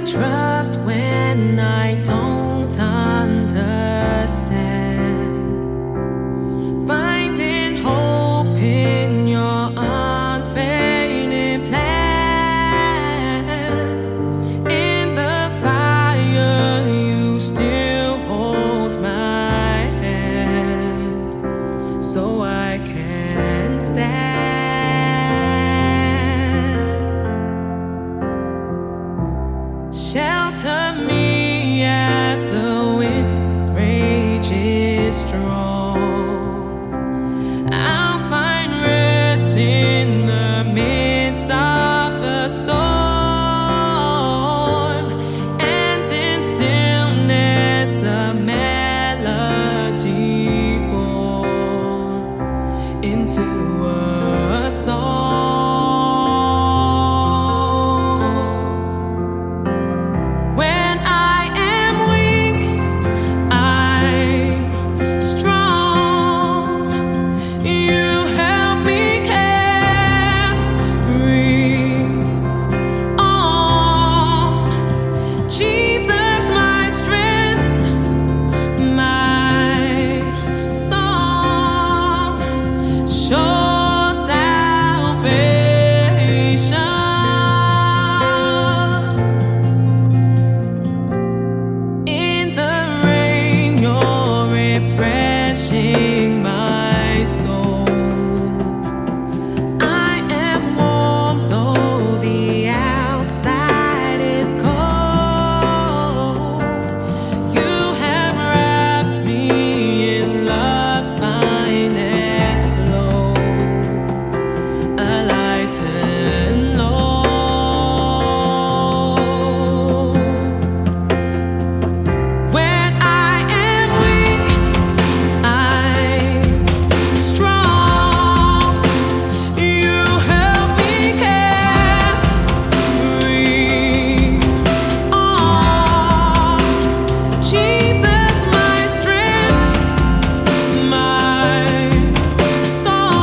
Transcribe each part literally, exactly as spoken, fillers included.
trust when I don't understand. Finding hope in your unfailing plan. In the fire, you still hold my hand, so I can stand. Shelter me as the wind rages strong. I'll find rest in the midst of the storm, and in stillness a melody forms into a song. Refreshing my soul. I am warm though the outside is cold. You have wrapped me in love's finest clothes, a lightened load. When I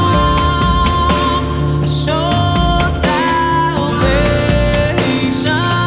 salvation.